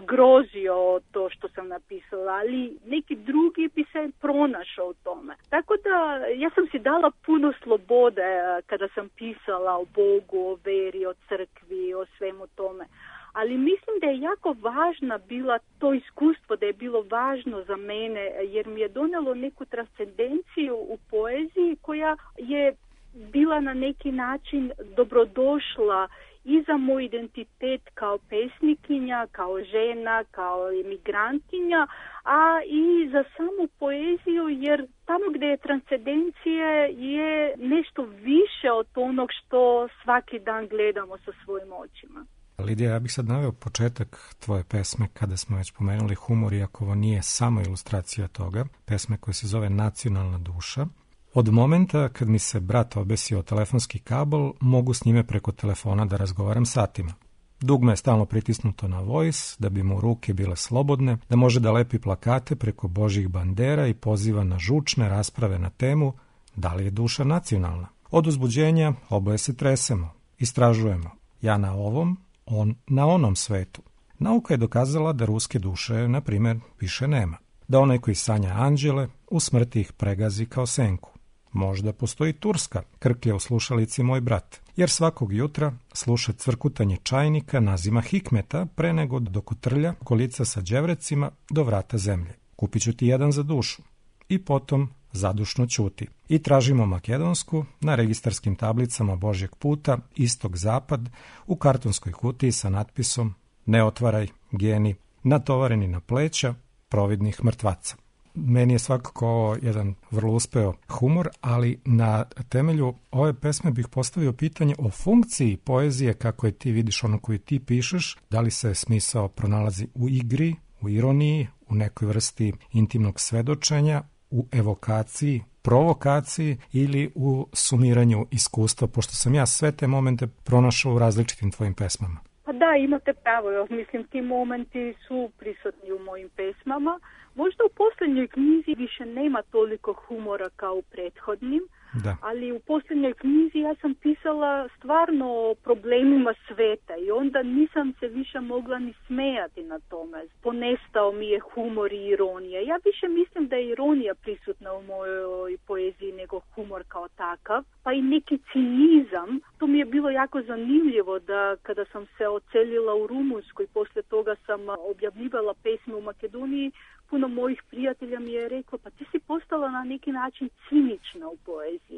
zgrozio to što sam napisala, ali neki drugi bi se pronašao u tome. Tako da ja sam si dala puno slobode kada sam pisala o Bogu, o veri, o crkvi, o svemu tome. Ali mislim da je jako važna bila to iskustvo, da je bilo važno za mene, jer mi je donelo neku transcendenciju u poeziji koja je bila na neki način dobrodošla i za moj identitet kao pesnikinja, kao žena, kao emigrantinja, a i za samu poeziju, jer tamo gdje je transcendencija je nešto više od onog što svaki dan gledamo sa svojim očima. Lidija, ja bih sad naveo početak tvoje pesme kada smo već pomenuli humor, iako ovo nije samo ilustracija toga, pesme koja se zove Nacionalna duša. Od momenta kad mi se brat obesio telefonski kabel, mogu s njime preko telefona da razgovaram satima. Dugme je stalno pritisnuto na voice, da bi mu ruke bile slobodne, da može da lepi plakate preko božjih bandera i poziva na žučne rasprave na temu da li je duša nacionalna. Od uzbuđenja oboje se tresemo, istražujemo. Ja na ovom, on na onom svetu. Nauka je dokazala da ruske duše, na primjer, više nema. Da onaj koji sanja anđele, u smrti ih pregazi kao senku. Možda postoji turska, krklja u slušalici moj brat, jer svakog jutra sluša cvrkutanje čajnika nazima Hikmeta pre nego dok utrlja kolica sa đevrecima do vrata zemlje. Kupit ću ti jedan za dušu. I potom zadušno ćuti. I tražimo makedonsku na registarskim tablicama Božjeg puta, istok-zapad, u kartonskoj kutiji sa natpisom ne otvaraj, geni, natovareni na pleća providnih mrtvaca. Meni je svakako ovo jedan vrlo uspeo humor, ali na temelju ove pesme bih postavio pitanje o funkciji poezije, kako je ti vidiš ono koju ti pišeš, da li se smisao pronalazi u igri, u ironiji, u nekoj vrsti intimnog svedočenja, u evokaciji, provokaciji ili u sumiranju iskustva, pošto sam ja sve te momente pronašao u različitim tvojim pesmama. Pa da, imate pravo. Ja mislim, ti momenti su prisutni u mojim pesmama. Možda u posljednjoj knjizi više nema toliko humora kao u prethodnim, da. Ali u posljednjoj knjizi ja sam pisala stvarno o problemima sveta i onda nisam se više mogla ni smejati na tome. Ponestao mi je humor i ironija. Ja više mislim da je ironija prisutna u mojoj poeziji nego humor kao takav, pa i neki cinizam. To mi je bilo jako zanimljivo da kada sam se odselila u Rumunjsku i poslije toga sam objavljivala pesme u Makedoniji, puno mojih prijatelja mi je reklo, pa ti si postala na neki način cinična u poeziji.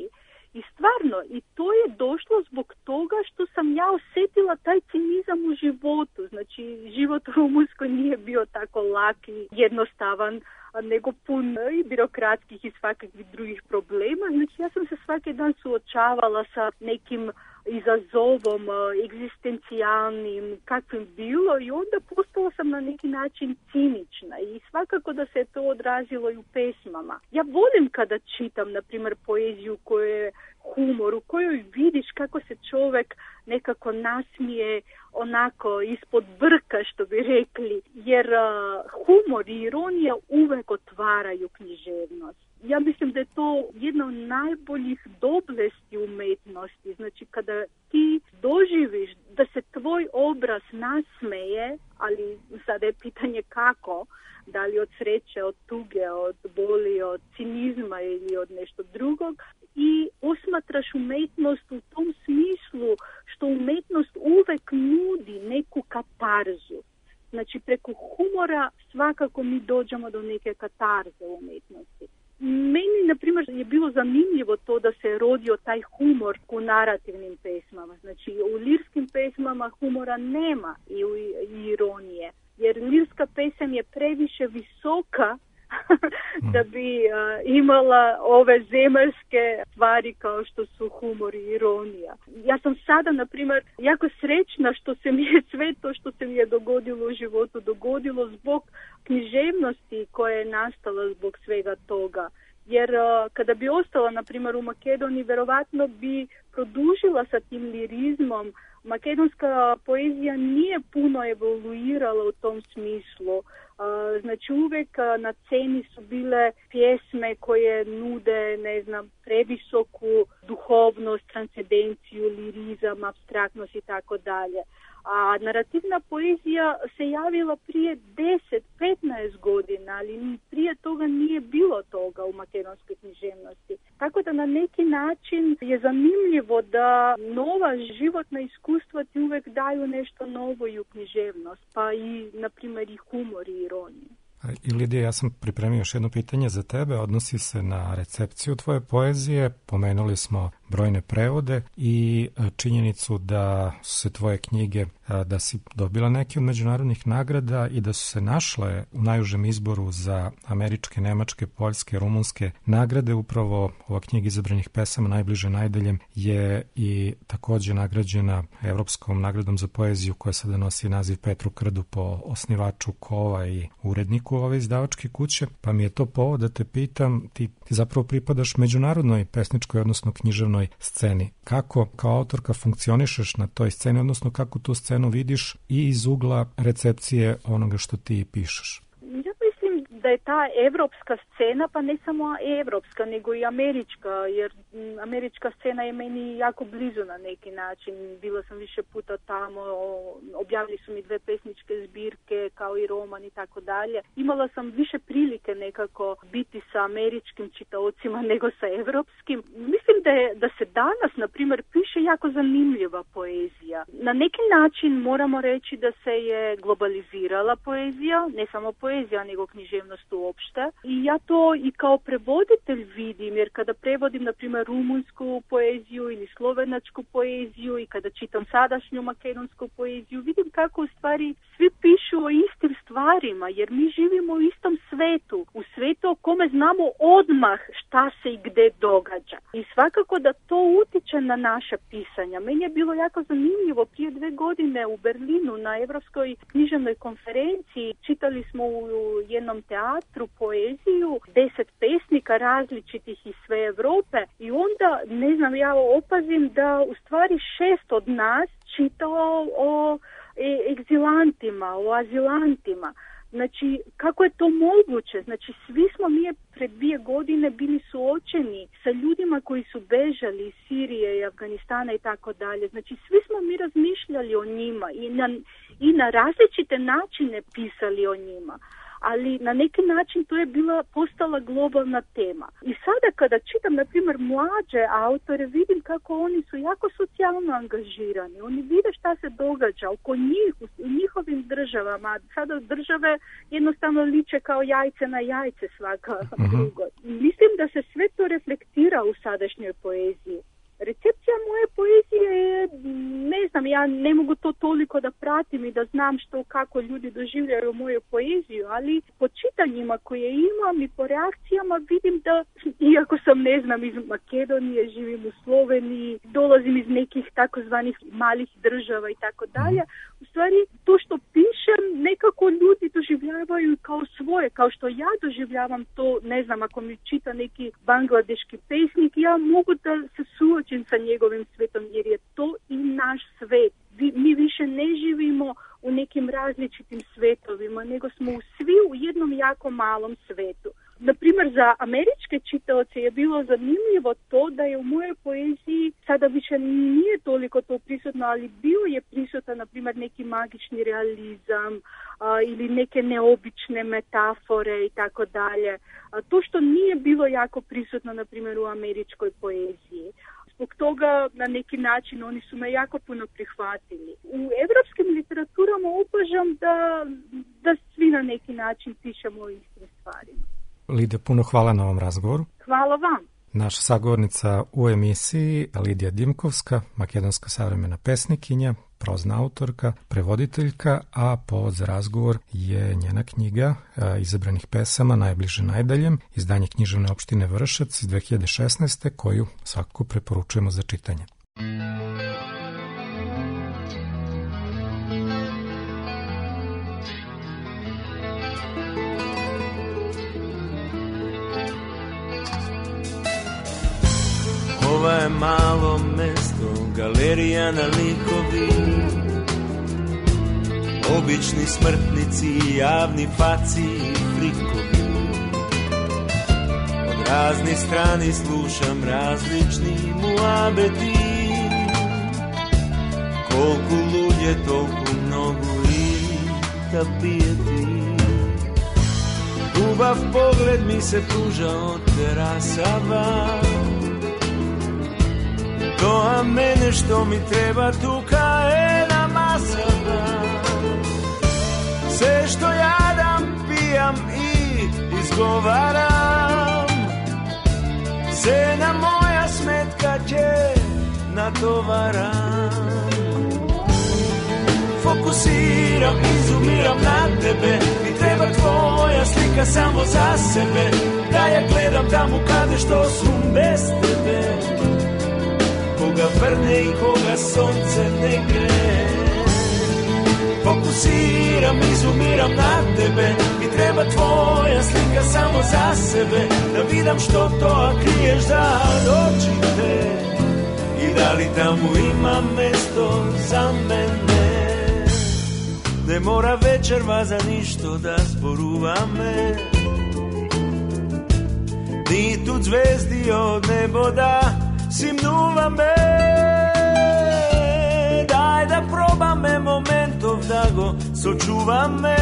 I stvarno, i to je došlo zbog toga što sam ja osjetila taj cinizam u životu. Znači, život u Rumunjskoj nije bio tako lak i jednostavan, nego pun i birokratskih i svakakvih drugih problema. Znači, ja sam se svaki dan suočavala sa nekim izazovom egzistencijalnim, kakvim bilo, i onda postala sam na neki način cinična i svakako da se to odrazilo i u pesmama. Ja volim kada čitam, na primjer, poeziju koja je humor, u kojoj vidiš kako se čovjek nekako nasmije onako ispod brka, što bi rekli, jer humor i ironija uvek otvaraju književnost. Ja mislim da je to jedna od najboljih doblesti umetnosti. Znači, kada ti doživiš da se tvoj obraz nasmeje, ali sada je pitanje kako, da li od sreće, od tuge, od boli, od cinizma ili od nešto drugog, i osmatraš umetnost u tom smislu što umetnost uvek nudi neku katarzu. Znači, preko humora svakako mi dođemo do neke katarze u umetnosti. Meni, na primjer, je bilo zanimljivo to da se rodio taj humor u narativnim pesmama. Znači, u lirskim pesmama humora nema i ironije, jer lirska pesem je previše visoka da bi imala ove zemaljske stvari kao što su humor i ironija. Ja sam sada, na primjer, jako srećna što se mi je sve to što se mi je dogodilo u životu dogodilo zbog književnosti koja je nastala zbog svega toga. Jer kada bi ostala, na primjer, u Makedoniji, verovatno bi produžila sa tim lirizmom. Makedonska poezija nije puno evoluirala u tom smislu. Znači, uvijek na sceni su bile pjesme koje nude, ne znam, previsoku duhovnost, transcendenciju, lirizam, apstraktnost i tako dalje. A narativna poezija se javila prije 10-15 godina, ali prije toga nije bilo toga u makedonskoj književnosti. Tako da na neki način je zanimljivo da nova životna iskustva ti uvijek daju nešto novo i u književnost, pa i, na primjer, i humor i ironiju. I Lidija, ja sam pripremio još jedno pitanje za tebe, odnosi se na recepciju tvoje poezije. Pomenuli smo brojne prevode i činjenicu da su se tvoje knjige, da si dobila neke od međunarodnih nagrada i da su se našle u najužem izboru za američke, nemačke, poljske, rumunske nagrade. Upravo ova knjiga izabranih pesama Najbliže najdaljem je i također nagrađena Evropskom nagradom za poeziju koja sada nosi naziv Petru Krdu po osnivaču Kova i uredniku ove izdavačke kuće, pa mi je to povod da te pitam, ti zapravo pripadaš međunarodnoj pesničkoj, odnosno književnoj sceni. Kako kao autorka funkcionišeš na toj sceni, odnosno kako tu scenu vidiš i iz ugla recepcije onoga što ti pišeš? Ja mislim da je ta evropska scena, pa ne samo evropska, nego i američka, jer američka scena je meni jako blizu na neki način. Bila sam više puta tamo, objavili su mi 2 pesničke zbirke, kao i roman i tako dalje. Imala sam više prilike nekako biti sa američkim čitaocima nego sa evropskim. Mislim da se danas, na primjer, piše jako zanimljiva poezija. Na neki način moramo reći da se je globalizirala poezija, ne samo poezija, nego književnost uopšte. I ja to i kao prevoditelj vidim, jer kada prevodim, na primjer, rumunjsku poeziju ili slovenačku poeziju i kada čitam sadašnju makedonsku poeziju, vidim kako u stvari svi pišu o istim stvarima, jer mi živimo u istom svetu, u svetu o kome znamo odmah šta se i gde događa. I svakako da to utiče na naše pisanja. Meni je bilo jako zanimljivo, prije 2 godine u Berlinu na Evropskoj književnoj konferenciji čitali smo u jednom teatru poeziju 10 pesnika različitih iz sve Europe i onda, ne znam, ja opazim da u stvari 6 od nas čita o egzilantima, o azilantima. Znači, kako je to moguće? Znači, svi smo mi pred 2 godine bili suočeni sa ljudima koji su bežali iz Sirije i Afganistana i tako dalje. Znači, svi smo mi razmišljali o njima i na različite načine pisali o njima. ali na neki način to je postala globalna tema. I sada kada čitam, na primjer, mlađe autore, vidim kako oni su jako socijalno angažirani. Oni vide šta se događa oko njih, u njihovim državama. Sada države jednostavno liče kao jajce na jajce svaka drugo. Mislim da se sve to reflektira u sadašnjoj poeziji. Recepcija moje poezije je, ne znam, ja ne mogu to toliko da pratim i da znam kako ljudi doživljaju moju poeziju, ali po čitanjima koje imam i po reakcijama vidim da, iako sam, ne znam, iz Makedonije, živim u Sloveniji, dolazim iz nekih takozvanih malih država i tako dalje, u stvari to što pišem nekako ljudi doživljavaju kao svoje, kao što ja doživljavam to, ne znam, ako mi čita neki bangladeški pesnik, ja mogu da se suočim sa njegovim svetom, jer je to i naš svet. Mi više ne živimo u nekim različitim svetovima, nego smo svi u jednom jako malom svetu. Naprimjer, za američke čitaoce je bilo zanimljivo to da je u mojoj poeziji sada više nije toliko to prisutno, ali bio je prisutan, na primjer, neki magični realizam ili neke neobične metafore i tako dalje. To što nije bilo jako prisutno, na primjer, u američkoj poeziji. Zbog toga, na neki način, oni su me jako puno prihvatili. U evropskim literaturama opažam da svi na neki način pišemo o istim stvarima. Lidija, puno hvala na ovom razgovoru. Hvala vam. Naša sagovornica u emisiji Lidija Dimkovska, makedonska savremena pesnikinja, prozna autorka, prevoditeljka, a povod za razgovor je njena knjiga izabranih pesama Najbliže najdaljem, izdanje književne opštine Vršac iz 2016. koju svakako preporučujemo za čitanje. Ovo je malo mesto, galerija na likovi, obični smrtnici, javni faci i frikovi. Od raznih strani slušam različni muabeti, koliko ludje, toliko mnogo i tapijeti. Ljubav pogled mi se pruža od terasava, to a mene što mi treba tuka jedna masava. Sve što jadam, pijam i izgovaram, se na moja smetka će natovaram. Fokusiram, izumiram na tebe, mi treba tvoja slika samo za sebe, da ja gledam tamo kade što su bez tebe. Koga vrne i koga sonce ne gre. Fokusiram, izumiram na tebe, mi treba tvoja slika samo za sebe, da vidim što to kriješ za očite i da li tamo ima mesto za mene. Ne mora večerva za ništo da zboruvame, ni tu zvezdi od nebo da simnuva me. Daj da probame momentov da go sočuva me,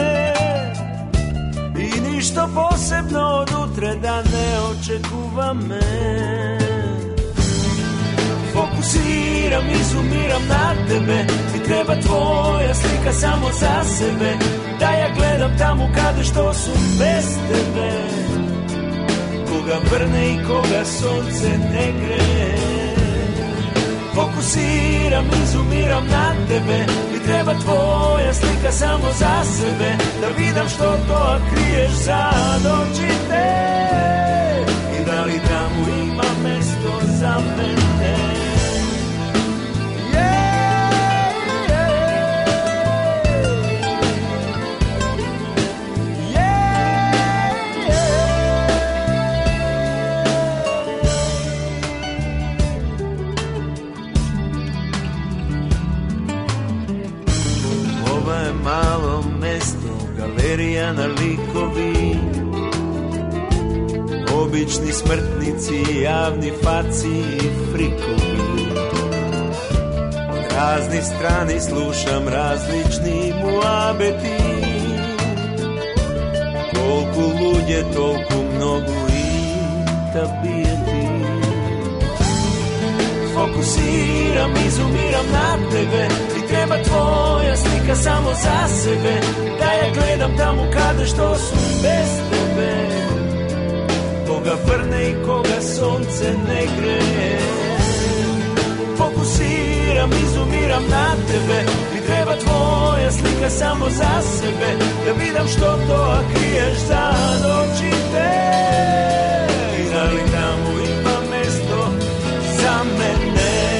i ništo posebno od utre da ne očekuva me. Fokusiram, izumiram na tebe, mi treba tvoja slika samo za sebe, da ja gledam tamo kade što su bez tebe. Koga vrne i koga sonce ne gre. Fokusiram, izumiram na tebe, mi treba tvoja slika samo za sebe, da vidim što to kriješ za očite i da li tamo ima mesto za mene. Malo mesto, galerija na likovi, obični smrtnici, javni faci i frikovi. Od raznih strani slušam različni muabeti, toliko luđe, toliko mnogo i da bijeti. Fokusiram, izumiram na tebe i treba tvoja slika samo za sebe, da ja gledam tamo kada što su bez tebe, koga vrne i koga sunce ne greje. Fokusiram, izumiram na tebe i treba tvoja slika samo za sebe, da vidim što to a kriješ za oči te. I da li tamo ima mesto za mene?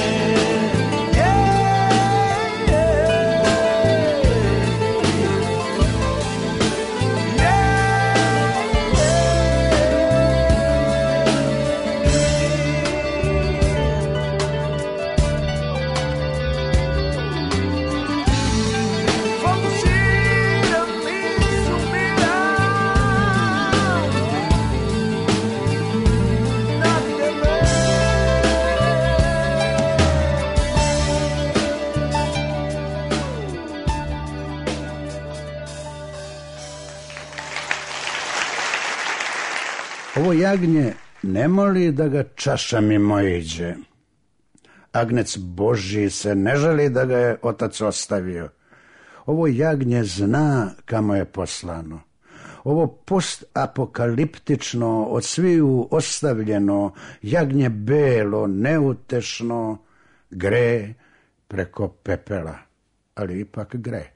Ovo jagnje ne moli da ga čaša mimo iđe. Agnec Božji se ne žali da ga je otac ostavio. Ovo jagnje zna kamo je poslano. Ovo postapokaliptično, od sviju ostavljeno, jagnje belo, neutešno, gre preko pepela, ali ipak gre.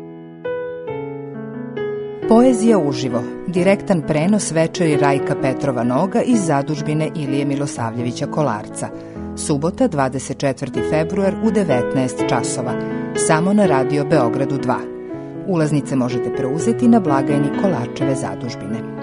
Poezija uživo, direktan prenos večeri Rajka Petrova Noga iz zadužbine Ilije Milosavljevića Kolarca. Subota, 24. februar u 19 časova, samo na Radio Beogradu 2. Ulaznice možete preuzeti na blagajni Kolarčeve zadužbine.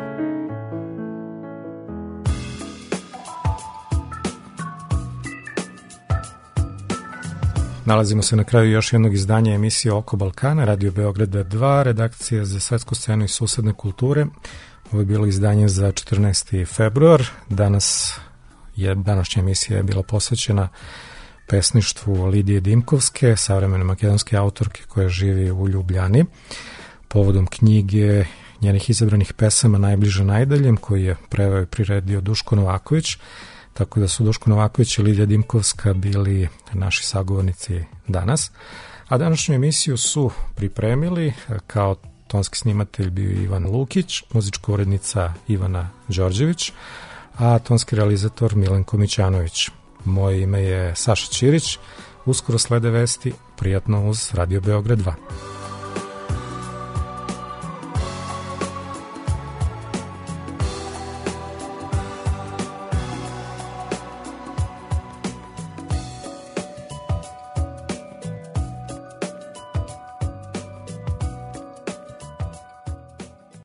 Nalazimo se na kraju još jednog izdanja emisije Oko Balkana, Radio Beograda 2, redakcija za svetsku scenu i susedne kulture. Ovo je bilo izdanje za 14. februar. Današnja emisija je bila posvećena pesništvu Lidije Dimkovske, savremene makedonske autorke koja živi u Ljubljani, povodom knjige njenih izabranih pesama Najbliže najdaljem, koji je preveo i priredio Duško Novaković. Tako da su Duško Novaković i Lidija Dimkovska bili naši sagovornici danas. A današnju emisiju su pripremili, kao tonski snimatelj bio Ivan Lukić, muzička urednica Ivana Đorđević, a tonski realizator Milenko Mićanović. Moje ime je Saša Ćirić, uskoro slede vesti, prijatno uz Radio Beograd 2.